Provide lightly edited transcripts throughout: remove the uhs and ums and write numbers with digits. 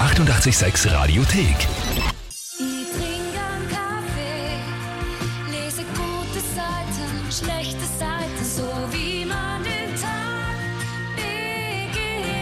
886 Radiothek. Ich trinke einen Kaffee, lese gute Seiten, schlechte Seiten, so wie man den Tag beginnt.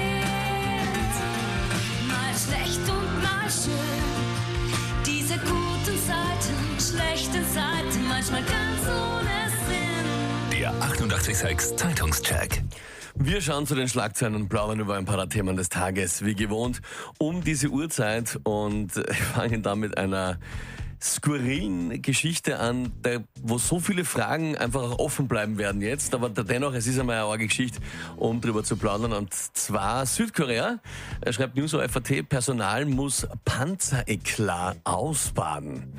Mal schlecht und mal schön, diese guten Seiten, schlechten Seiten, manchmal ganz ohne Sinn. Der 886 Zeitungscheck. Wir schauen zu den Schlagzeilen und plaudern über ein paar Themen des Tages, wie gewohnt, um diese Uhrzeit und fangen da mit einer skurrilen Geschichte an, wo so viele Fragen einfach auch offen bleiben werden jetzt, aber dennoch, es ist einmal eine arge Geschichte, um drüber zu plaudern, und zwar Südkorea, schreibt News auf FAT, Personal muss Panzereklat ausbaden.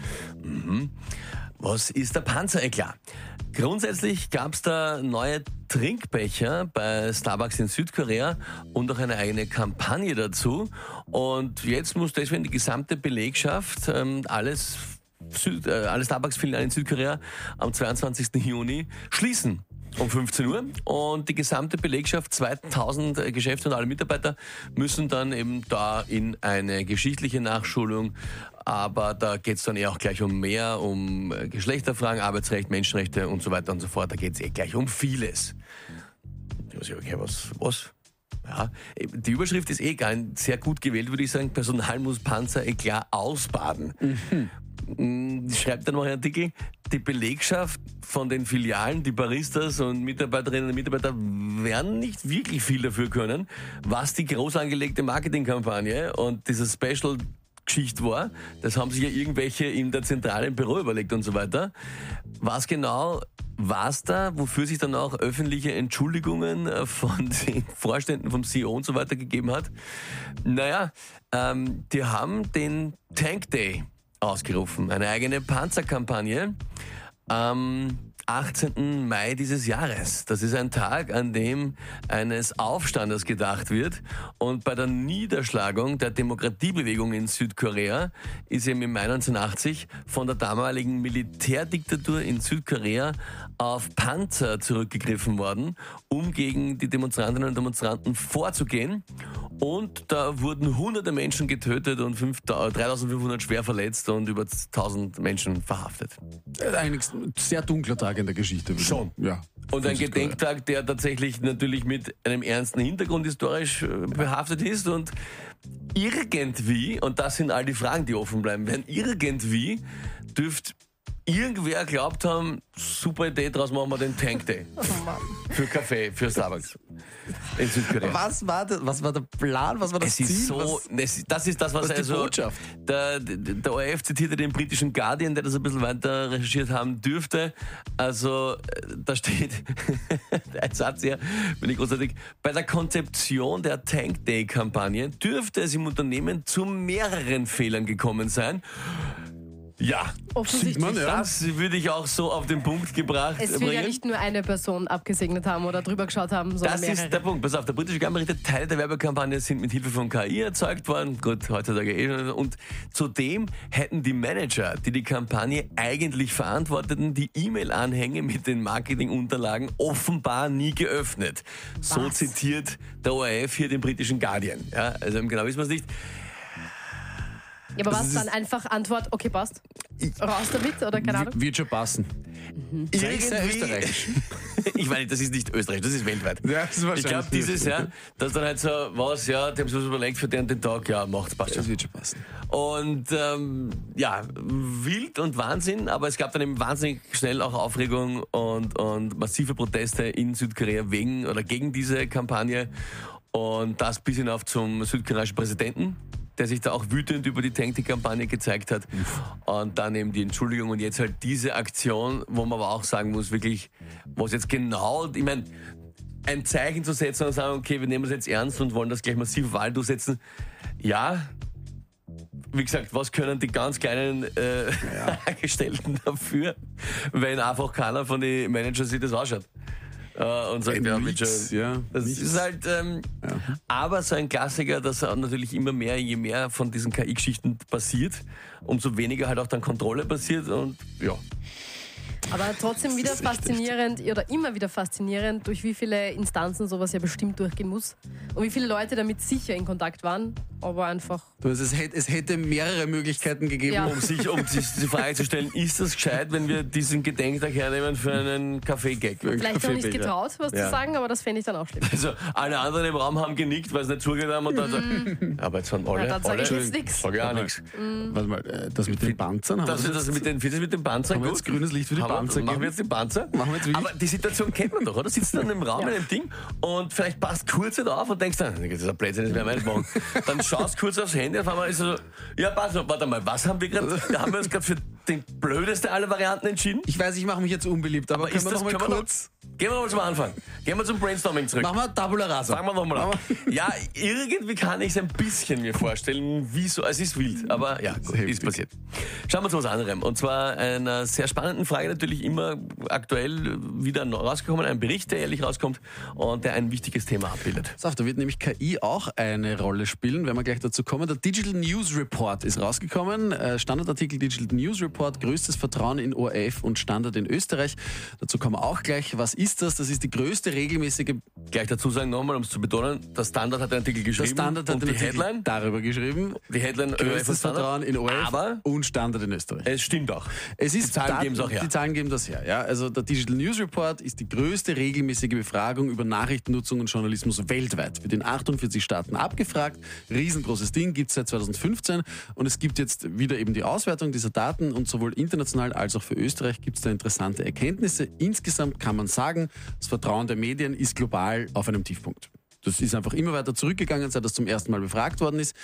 Was ist der Panzereklat? Grundsätzlich gab es da neue Trinkbecher bei Starbucks in Südkorea und auch eine eigene Kampagne dazu. Und jetzt muss deswegen die gesamte Belegschaft, alle Starbucks-Filialen in Südkorea am 22. Juni schließen. Um 15 Uhr, und die gesamte Belegschaft, 2000 Geschäfte und alle Mitarbeiter müssen dann eben da in eine geschichtliche Nachschulung, aber da geht's dann eher auch gleich um mehr, um Geschlechterfragen, Arbeitsrecht, Menschenrechte und so weiter und so fort. Da geht's gleich um vieles. Okay, was? Ja, die Überschrift ist sehr gut gewählt, würde ich sagen. Personal muss Panzereklat ausbaden. Schreibt dann noch ein Artikel, die Belegschaft von den Filialen, die Baristas und Mitarbeiterinnen und Mitarbeiter werden nicht wirklich viel dafür können, was die groß angelegte Marketingkampagne und diese Special-Geschichte war. Das haben sich ja irgendwelche in der zentralen Büro überlegt und so weiter. Was genau war's da, wofür sich dann auch öffentliche Entschuldigungen von den Vorständen, vom CEO und so weiter gegeben hat? Naja, die haben den Tank Day ausgerufen, eine eigene Panzerkampagne am 18. Mai dieses Jahres. Das ist ein Tag, an dem eines Aufstandes gedacht wird, und bei der Niederschlagung der Demokratiebewegung in Südkorea ist eben im Mai 1980 von der damaligen Militärdiktatur in Südkorea auf Panzer zurückgegriffen worden, um gegen die Demonstrantinnen und Demonstranten vorzugehen. Und da wurden hunderte Menschen getötet und 3500 schwer verletzt und über 1000 Menschen verhaftet. Eigentlich ein sehr dunkler Tag in der Geschichte. Schon. Ja. Und ein Gedenktag, der tatsächlich natürlich mit einem ernsten Hintergrund historisch behaftet ist, und irgendwie, und das sind all die Fragen, die offen bleiben werden, irgendwie dürfte irgendwer glaubt haben, super Idee, draus machen wir den Tank Day. Oh Mann. Für Kaffee, für Starbucks in Südkorea. Was war der Plan? Was war das Ziel? Das ist das, was die also Botschaft? Der ORF zitierte den britischen Guardian, der das ein bisschen weiter recherchiert haben dürfte. Also da steht ein Satz hier, bin ich großartig. Bei der Konzeption der Tank Day Kampagne dürfte es im Unternehmen zu mehreren Fehlern gekommen sein. Ja, Offensichtlich. Man, ja. das würde ich auch so auf den Punkt gebracht Es will bringen. ja nicht nur eine Person abgesegnet haben oder drüber geschaut haben, sondern Das mehrere. ist der Punkt. Pass auf, der britische Guardian berichtet, Teile der Werbekampagne sind mit Hilfe von KI erzeugt worden. Gut, heutzutage schon. Und zudem hätten die Manager, die die Kampagne eigentlich verantworteten, die E-Mail-Anhänge mit den Marketingunterlagen offenbar nie geöffnet. So Was? zitiert der ORF hier den britischen Guardian. Ja, also genau wissen wir es nicht. Ja, aber was ist- dann einfach Antwort, okay, passt. Raus damit, oder keine Ahnung. Wird schon passen. Sehr österreichisch. Ich meine, das ist nicht Österreich, das ist weltweit. Ja, das ist wahrscheinlich Ich glaube, dieses Jahr, dass dann halt so, die haben sich was überlegt für den Tag, ja, macht's, passt Das schon. wird schon passen. Und wild und Wahnsinn, aber es gab dann eben wahnsinnig schnell auch Aufregung und massive Proteste in Südkorea gegen diese Kampagne, und das bis hinauf zum südkoreanischen Präsidenten, der sich da auch wütend über die Tank-Kampagne gezeigt hat. Und dann eben die Entschuldigung und jetzt halt diese Aktion, wo man aber auch sagen muss, wirklich, was jetzt genau, ich meine, ein Zeichen zu setzen und sagen, okay, wir nehmen es jetzt ernst und wollen das gleich massiv auf Wahl durchsetzen. Ja, wie gesagt, was können die ganz kleinen Angestellten dafür, wenn einfach keiner von den Managern sich das ausschaut? Und sagt, ja, Nichts, bitte. ja, Das nichts. ist halt, aber so ein Klassiker, dass natürlich immer mehr, je mehr von diesen KI-Geschichten passiert, umso weniger halt auch dann Kontrolle passiert, und ja. Aber trotzdem wieder faszinierend oder immer wieder faszinierend, durch wie viele Instanzen sowas ja bestimmt durchgehen muss und wie viele Leute damit sicher in Kontakt waren. aber einfach. Es hätte mehrere Möglichkeiten gegeben, Ja. Um sich die Frage zu stellen, ist das gescheit, wenn wir diesen Gedenktag hernehmen für einen Kaffee-Gag? Vielleicht auch nicht getraut, was Ja. zu sagen, aber das fände ich dann auch schlimm. Also alle anderen im Raum haben genickt, weil sie nicht zugehört haben und dann so, aber jetzt haben alle, Ja, dann sag ich alle jetzt nichts. sag ich auch nichts. Warte mal, das mit den Panzern haben Das mit den Panzern Haben wir gut. jetzt grünes Licht für die Panzer Machen wir gegeben? jetzt die Panzer? Machen wir jetzt wirklich? Aber die Situation kennt man doch, oder? Sitzt dann im Raum Ja. in einem Ding und vielleicht passt kurz nicht auf und denkst dann, das ist ein Blödsinn, das werden wir nicht machen. Dann schaust kurz aufs Handy, auf einmal ist so, ja, pass auf, warte mal, was haben wir gerade? Haben wir uns gerade für den blödeste aller Varianten entschieden? Ich weiß, ich mache mich jetzt unbeliebt, aber können wir noch mal kurz... Gehen wir mal zum Anfang. Gehen wir zum Brainstorming zurück. Machen wir Tabula Rasa. Fangen wir nochmal an. Ja, irgendwie kann ich es ein bisschen mir vorstellen, wieso. Es ist wild, aber ja, gut, ist passiert. Schauen wir zu was anderem. Und zwar einer sehr spannenden Frage, natürlich immer aktuell wieder rausgekommen. Ein Bericht, der jährlich rauskommt und der ein wichtiges Thema abbildet. Pass auf, da wird nämlich KI auch eine Rolle spielen, wenn wir gleich dazu kommen. Der Digital News Report ist rausgekommen. Standardartikel Digital News Report, größtes Vertrauen in ORF und Standard in Österreich. Dazu kommen wir auch gleich. Was ist das? Das ist die größte regelmäßige... Gleich dazu sagen nochmal, um es zu betonen, der Standard hat den Artikel Der geschrieben Standard hat und den die Artikel Headline, darüber geschrieben. die Headline Größtes Vertrauen in ORF aber und Standard in Österreich. es stimmt auch. Es ist Die Zahlen geben es auch her. Die Zahlen geben das her. Ja. Also der Digital News Report ist die größte regelmäßige Befragung über Nachrichtennutzung und Journalismus weltweit. Wird in 48 Staaten abgefragt. Riesengroßes Ding, gibt es seit 2015. Und es gibt jetzt wieder eben die Auswertung dieser Daten. Und sowohl international als auch für Österreich gibt es da interessante Erkenntnisse. Insgesamt kann man sagen, das Vertrauen der Medien ist global auf einem Tiefpunkt. Das ist einfach immer weiter zurückgegangen, seit das zum ersten Mal befragt worden ist.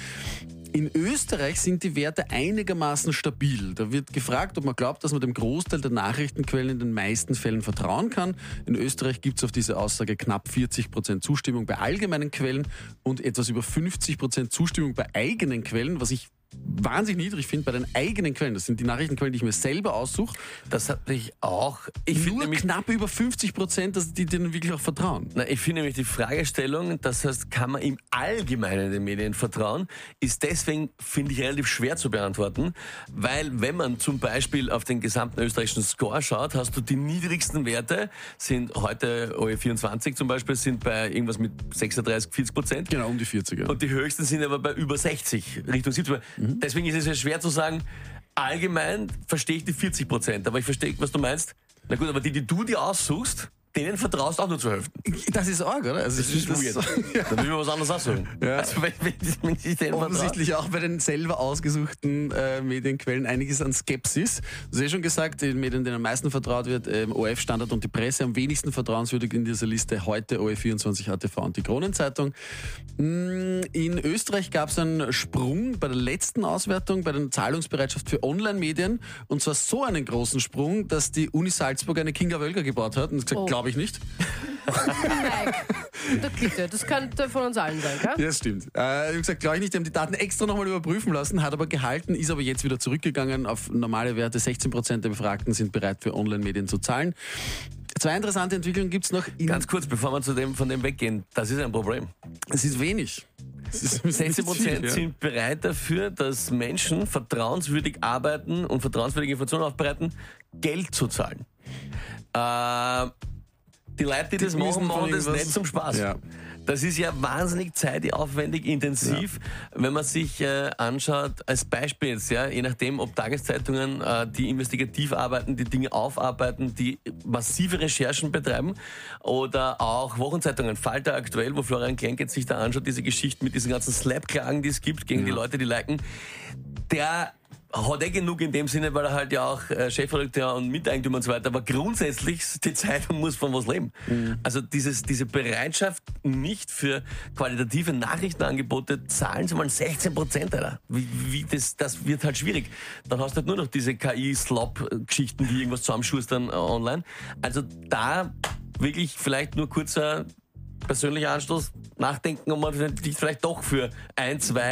In Österreich sind die Werte einigermaßen stabil. Da wird gefragt, ob man glaubt, dass man dem Großteil der Nachrichtenquellen in den meisten Fällen vertrauen kann. In Österreich gibt es auf diese Aussage knapp 40% Zustimmung bei allgemeinen Quellen und etwas über 50% Zustimmung bei eigenen Quellen, was ich wahnsinnig niedrig finde bei den eigenen Quellen. Das sind die Nachrichtenquellen, die ich mir selber aussuche. Das hatte ich auch. Ich finde Nur nämlich, knapp über 50%, dass die denen wirklich auch vertrauen. ich finde nämlich die Fragestellung, das heißt, kann man im Allgemeinen den Medien vertrauen, ist deswegen, finde ich, relativ schwer zu beantworten, weil wenn man zum Beispiel auf den gesamten österreichischen Score schaut, hast du die niedrigsten Werte, sind heute OE24 zum Beispiel, sind bei irgendwas mit 36-40%. Genau, um die 40er. Und die höchsten sind aber bei über 60, Richtung 70%. Deswegen ist es ja schwer zu sagen, allgemein verstehe ich die 40%, aber ich verstehe, was du meinst. Na gut, aber die du dir aussuchst, denen vertraust auch nur zur Hälfte. Das ist arg, oder? Also Das ist weird. Dann will man was anderes aussuchen. Ja. Also wenn ich denen vertraue. Offensichtlich auch bei den selber ausgesuchten Medienquellen einiges an Skepsis. Du hast ja schon gesagt, die Medien, denen am meisten vertraut wird, ORF, Standard und die Presse, am wenigsten vertrauenswürdig in dieser Liste heute OE24, ATV und die Kronenzeitung. In Österreich gab es einen Sprung bei der letzten Auswertung bei der Zahlungsbereitschaft für Online-Medien und zwar so einen großen Sprung, dass die Uni Salzburg eine Kinga Wölker gebaut hat und gesagt, glaube ich nicht. Mike, das könnte von uns allen sein, gell? Ja, das stimmt. Ich habe gesagt, glaube ich nicht, die haben die Daten extra nochmal überprüfen lassen, hat aber gehalten, ist aber jetzt wieder zurückgegangen auf normale Werte. 16% der Befragten sind bereit für Online-Medien zu zahlen. Zwei interessante Entwicklungen gibt es noch. Ganz kurz, bevor wir von dem weggehen, das ist ein Problem. Es ist wenig. 16% sind bereit dafür, dass Menschen vertrauenswürdig arbeiten und vertrauenswürdige Informationen aufbereiten, Geld zu zahlen. Die Leute, die das machen das nicht zum Spaß. Ja. Das ist ja wahnsinnig zeitaufwendig, intensiv, wenn man sich anschaut, als Beispiel jetzt, ja, je nachdem, ob Tageszeitungen, die investigativ arbeiten, die Dinge aufarbeiten, die massive Recherchen betreiben oder auch Wochenzeitungen, Falter aktuell, wo Florian Klenk jetzt sich da anschaut, diese Geschichten mit diesen ganzen Slap-Klagen, die es gibt gegen die Leute, die liken, der hat genug in dem Sinne, weil er halt ja auch Chefredakteur und Miteigentümer und so weiter, aber grundsätzlich, die Zeitung muss von was leben. Also diese Bereitschaft nicht für qualitative Nachrichtenangebote zahlen sie mal 16%, Alter. Das wird halt schwierig. Dann hast du halt nur noch diese KI-Slop-Geschichten, die irgendwas zusammenschustern online. Also da wirklich vielleicht nur kurzer persönlicher Anstoß, nachdenken, ob man sich vielleicht doch für 1, 2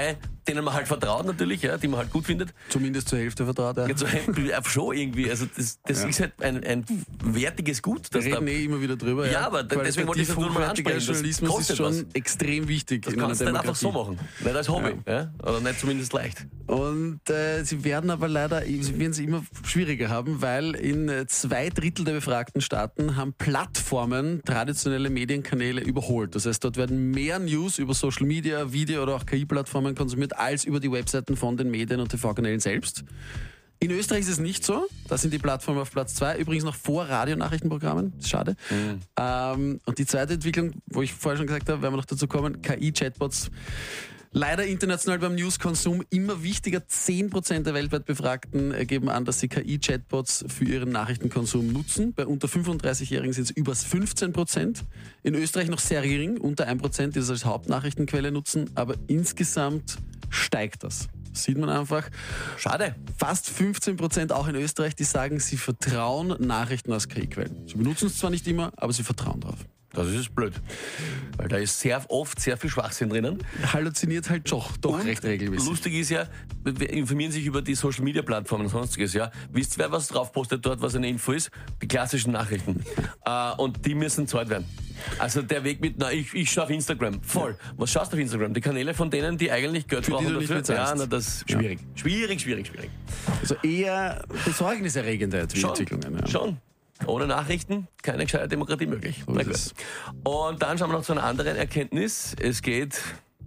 denen man halt vertraut natürlich, ja, die man halt gut findet. Zumindest zur Hälfte vertraut er. Jetzt so schon irgendwie, also das ist halt ein wertiges Gut. Wir reden immer wieder drüber. Ja, aber deswegen wollte ich das nur mal ansprechen. Journalismus ist schon extrem wichtig. Das kannst du dann einfach so machen, nicht als Hobby, ja. Oder nicht zumindest leicht. Und sie werden aber leider, immer schwieriger haben, weil in 2/3 der befragten Staaten haben Plattformen traditionelle Medienkanäle überholt. Das heißt, dort werden mehr News über Social Media, Video oder auch KI-Plattformen konsumiert, als über die Webseiten von den Medien und TV-Kanälen selbst. In Österreich ist es nicht so. Da sind die Plattformen auf Platz 2, übrigens noch vor Radionachrichtenprogrammen. Das ist schade. Und die zweite Entwicklung, wo ich vorher schon gesagt habe, werden wir noch dazu kommen, KI-Chatbots. Leider international beim Newskonsum immer wichtiger. 10% der weltweit Befragten geben an, dass sie KI-Chatbots für ihren Nachrichtenkonsum nutzen. Bei unter 35-Jährigen sind es über 15%. In Österreich noch sehr gering, unter 1%, die das als Hauptnachrichtenquelle nutzen. Aber insgesamt steigt das. Sieht man einfach. Schade. Fast 15% auch in Österreich, die sagen, sie vertrauen Nachrichten aus KI-Quellen. Sie benutzen es zwar nicht immer, aber sie vertrauen drauf. Das ist blöd. Weil da ist oft sehr viel Schwachsinn drinnen. Halluziniert halt doch recht regelmäßig. Lustig ist ja, wir informieren sich über die Social Media Plattformen und sonstiges, ja. Wisst ihr, wer was drauf postet dort, was eine Info ist? Die klassischen Nachrichten. Und die müssen gezahlt werden. Also der Weg mit, ich schaue auf Instagram. Voll. Was schaust du auf Instagram? Die Kanäle von denen, die eigentlich Geld brauchen dafür? Ja, das ist schwierig. Schwierig. Also eher besorgniserregende Entwicklungen. Ja. Schon. Ohne Nachrichten keine gescheite Demokratie möglich. So ist es. Und dann schauen wir noch zu einer anderen Erkenntnis. Es geht.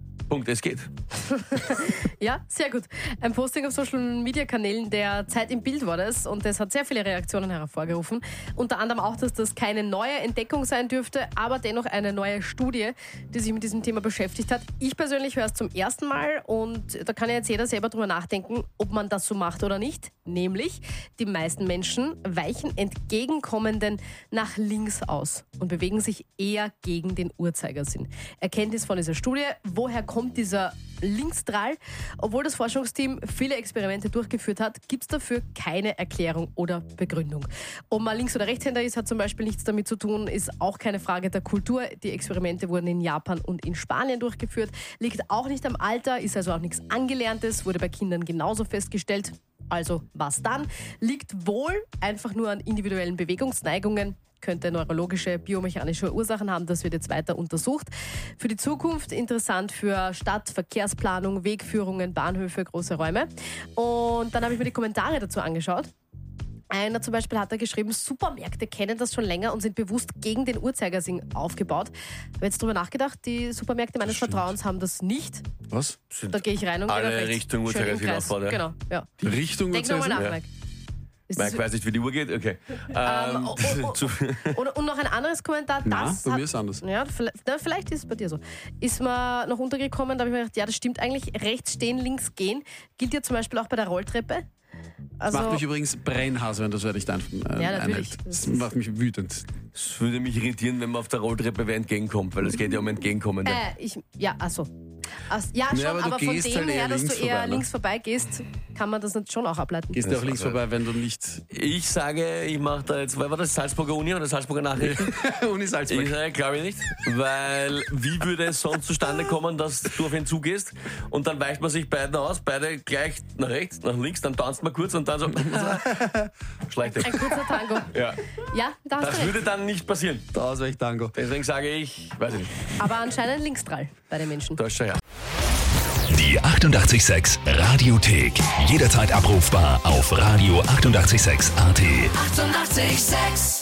Ja, sehr gut. Ein Posting auf Social-Media-Kanälen der Zeit im Bild war das und das hat sehr viele Reaktionen hervorgerufen. Unter anderem auch, dass das keine neue Entdeckung sein dürfte, aber dennoch eine neue Studie, die sich mit diesem Thema beschäftigt hat. Ich persönlich höre es zum ersten Mal und da kann ja jetzt jeder selber drüber nachdenken, ob man das so macht oder nicht. Nämlich, die meisten Menschen weichen entgegenkommenden nach links aus und bewegen sich eher gegen den Uhrzeigersinn. Erkenntnis von dieser Studie, woher kommt dieser Linksdrall? Obwohl das Forschungsteam viele Experimente durchgeführt hat, gibt es dafür keine Erklärung oder Begründung. Ob man Links- oder Rechtshänder ist, hat zum Beispiel nichts damit zu tun, ist auch keine Frage der Kultur. Die Experimente wurden in Japan und in Spanien durchgeführt, liegt auch nicht am Alter, ist also auch nichts Angelerntes, wurde bei Kindern genauso festgestellt. Also was dann? Liegt wohl einfach nur an individuellen Bewegungsneigungen, könnte neurologische, biomechanische Ursachen haben. Das wird jetzt weiter untersucht. Für die Zukunft interessant für Stadt, Verkehrsplanung, Wegführungen, Bahnhöfe, große Räume. Und dann habe ich mir die Kommentare dazu angeschaut. Einer zum Beispiel hat da geschrieben, Supermärkte kennen das schon länger und sind bewusst gegen den Uhrzeigersinn aufgebaut. Ich habe jetzt drüber nachgedacht, die Supermärkte meines Vertrauens haben das nicht. Was? Da gehe ich rein und gehe nach alle rechts. Richtung Uhrzeigersinn aufbaut, ja. Genau, ja. Die Richtung Denk nochmal nach, Ja. Mike. Mike weiß nicht, wie die Uhr geht? Okay. Und noch ein anderes Kommentar. Nein, bei mir ist es anders. Ja, vielleicht ist es bei dir so. Ist mir noch untergekommen, da habe ich mir gedacht, ja, das stimmt eigentlich. Rechts stehen, links gehen. Gilt ja zum Beispiel auch bei der Rolltreppe. Das macht mich übrigens brennhaß, wenn das werde ich dann Ja, natürlich. Das macht mich wütend. Es würde mich irritieren, wenn man auf der Rolltreppe wer entgegenkommt, weil es geht ja um Entgegenkommende. Ja, achso. Ja, schon, aber du aber von gehst dem halt eher her, dass du links eher vorbei, ne? links vorbei gehst, kann man das schon auch ableiten. Gehst du auch links vorbei, wenn du nicht... Ich sage, ich mache da jetzt, war das Salzburger Uni oder Salzburger Nachrichten? Uni Salzburg. Ich sage, glaube ich nicht, weil wie würde es sonst zustande kommen, dass du auf ihn zugehst und dann weicht man sich beiden aus, beide gleich nach rechts, nach links, dann tanzt man kurz und dann so schleicht Ein kurzer Tango. Ja. Ja, da hast Das du recht. würde dann nicht passieren. Da ausweicht Tango. Deswegen sage ich, weiß ich nicht, Aber anscheinend Linksdrall bei den Menschen. da ist schon ja. Die 88,6 Radiothek. Jederzeit abrufbar auf radio886.at. 88,6. Eighty-eight, sex.